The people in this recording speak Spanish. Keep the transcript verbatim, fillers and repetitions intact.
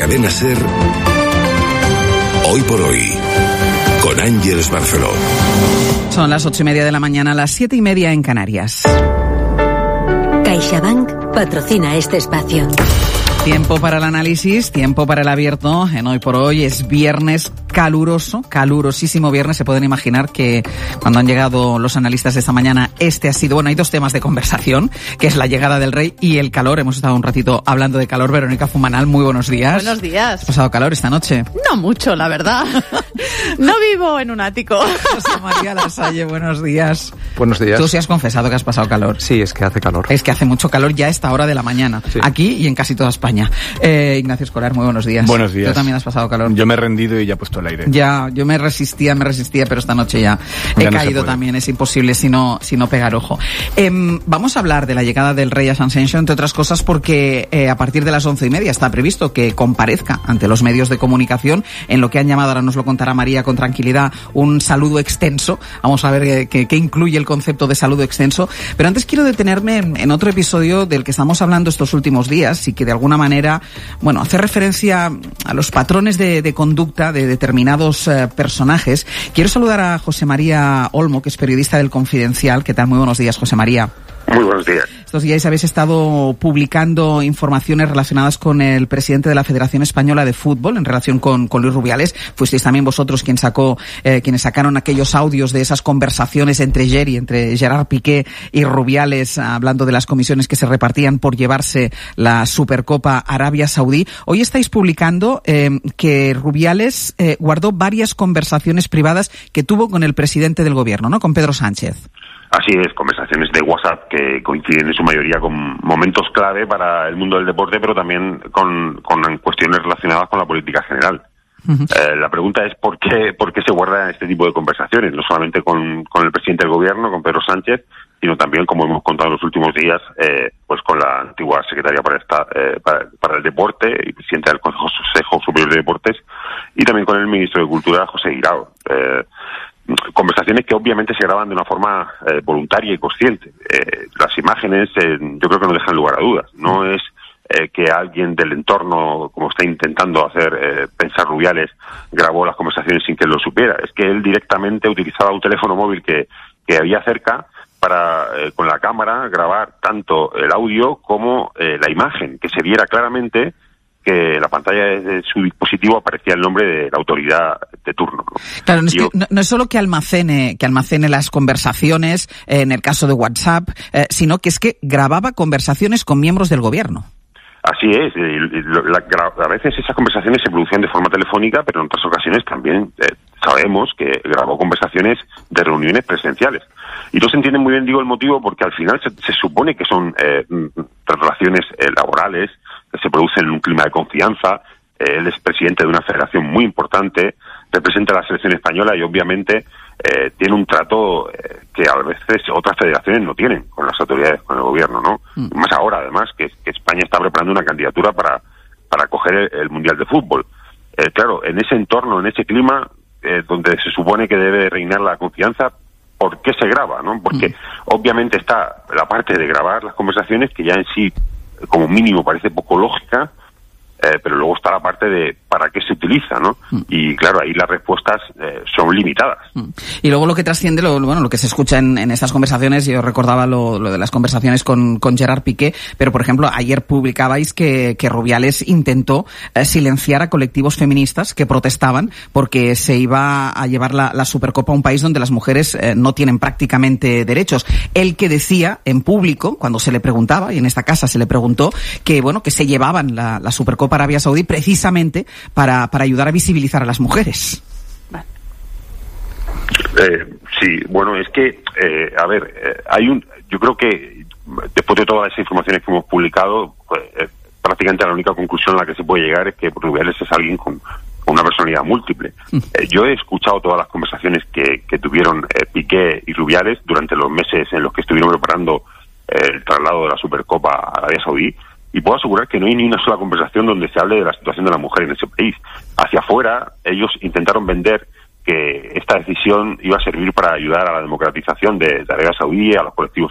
Cadena SER, Hoy por Hoy, con Ángeles Barceló. Son las ocho y media de la mañana, las siete y media en Canarias. CaixaBank patrocina este espacio. Tiempo para el análisis, tiempo para el abierto. En Hoy por Hoy es viernes caluroso, calurosísimo viernes. Se pueden imaginar que cuando han llegado los analistas de esta mañana, este ha sido, bueno, hay dos temas de conversación, que es la llegada del rey y el calor. Hemos estado un ratito hablando de calor. Verónica Fumanal, muy buenos días. Buenos días. ¿Has pasado calor esta noche? No mucho, la verdad. No vivo en un ático. José María Lasalle, buenos días. Buenos días. Tú sí has confesado que has pasado calor. Sí, es que hace calor. Es que hace mucho calor ya a esta hora de la mañana, sí. Aquí y en casi toda España. Eh, Ignacio Escolar, muy buenos días. Buenos días. Tú también has pasado calor. Yo me he rendido y ya he puesto el aire. Ya, yo me resistía, me resistía, pero esta noche ya he ya no caído también. Es imposible si no, si no pegar ojo. Eh, vamos a hablar de la llegada del rey a Ascension, entre otras cosas porque eh, a partir de las once y media está previsto que comparezca ante los medios de comunicación en lo que han llamado, ahora nos lo contará María con tranquilidad, un saludo extenso. Vamos a ver qué eh, incluye el concepto de saludo extenso. Pero antes quiero detenerme en, en otro episodio del que estamos hablando estos últimos días y que de alguna manera, bueno, hace referencia a los patrones de, de conducta de determinados eh, personajes. Quiero saludar a José María Olmo, que es periodista del Confidencial. ¿Qué tal? Muy buenos días, José María. Muy buenos días. Estos días habéis estado publicando informaciones relacionadas con el presidente de la Federación Española de Fútbol en relación con, con Luis Rubiales. Fuisteis también vosotros quien sacó, eh, quienes sacaron aquellos audios de esas conversaciones entre Jerry, entre Gerard Piqué y Rubiales, hablando de las comisiones que se repartían por llevarse la Supercopa Arabia Saudí. Hoy estáis publicando eh, que Rubiales eh, guardó varias conversaciones privadas que tuvo con el presidente del gobierno, ¿no? Con Pedro Sánchez. Así es, conversaciones de WhatsApp que coinciden en su mayoría con momentos clave para el mundo del deporte, pero también con, con cuestiones relacionadas con la política general. Uh-huh. Eh, la pregunta es por qué, por qué se guardan este tipo de conversaciones, no solamente con, con el presidente del gobierno, con Pedro Sánchez, sino también, como hemos contado en los últimos días, eh, pues con la antigua secretaria para, esta, eh, para, para el deporte y presidenta del Consejo Superior de Deportes, y también con el ministro de Cultura, José Guirao. Eh, conversaciones que obviamente se graban de una forma eh, voluntaria y consciente. Eh, las imágenes eh, yo creo que no dejan lugar a dudas. No es eh, que alguien del entorno, como está intentando hacer eh, pensar Rubiales, grabó las conversaciones sin que él lo supiera. Es que él directamente utilizaba un teléfono móvil que, que había cerca para, eh, con la cámara, grabar tanto el audio como eh, la imagen, que se viera claramente que en la pantalla de su dispositivo aparecía el nombre de la autoridad de turno, ¿no? Claro, no es, Yo, que, no, no es solo que almacene, que almacene las conversaciones, eh, en el caso de WhatsApp, eh, sino que es que grababa conversaciones con miembros del gobierno. Así es, eh, la, a veces esas conversaciones se producían de forma telefónica, pero en otras ocasiones también eh, sabemos que grabó conversaciones de reuniones presenciales. Y no se entiende muy bien, digo, el motivo, porque al final se, se supone que son eh, relaciones eh, laborales, que se producen en un clima de confianza. Eh, él es presidente de una federación muy importante, representa a la selección española y obviamente eh, tiene un trato eh, que a veces otras federaciones no tienen con las autoridades, con el gobierno, ¿no? Mm. Más ahora, además, que, que España está preparando una candidatura para, para acoger el, el Mundial de Fútbol. Eh, claro, en ese entorno, en ese clima, eh, donde se supone que debe reinar la confianza, ¿por qué se graba, no? Porque mm. obviamente está la parte de grabar las conversaciones, que ya en sí, como mínimo, parece poco lógica, eh, pero luego está la parte de para qué se utiliza, ¿no? Mm. Y claro, ahí las respuestas eh, son limitadas. Mm. Y luego lo que trasciende, lo, bueno, lo que se escucha en, en estas conversaciones, yo recordaba lo, lo de las conversaciones con, con Gerard Piqué, pero por ejemplo, ayer publicabais que, que Rubiales intentó eh, silenciar a colectivos feministas que protestaban porque se iba a llevar la, la Supercopa a un país donde las mujeres eh, no tienen prácticamente derechos. Él que decía en público, cuando se le preguntaba, y en esta casa se le preguntó, que bueno, que se llevaban la, la Supercopa Arabia Saudí precisamente para, para ayudar a visibilizar a las mujeres. Eh, sí, bueno, es que, eh, a ver, eh, hay un, yo creo que después de todas las informaciones que hemos publicado, pues, eh, prácticamente la única conclusión a la que se puede llegar es que Rubiales es alguien con, con una personalidad múltiple. Mm. Eh, yo he escuchado todas las conversaciones que, que tuvieron eh, Piqué y Rubiales durante los meses en los que estuvieron preparando eh, el traslado de la Supercopa a Arabia Saudí. Y puedo asegurar que no hay ni una sola conversación donde se hable de la situación de la mujer en ese país. Hacia afuera, ellos intentaron vender que esta decisión iba a servir para ayudar a la democratización de, de Arabia Saudí, a los colectivos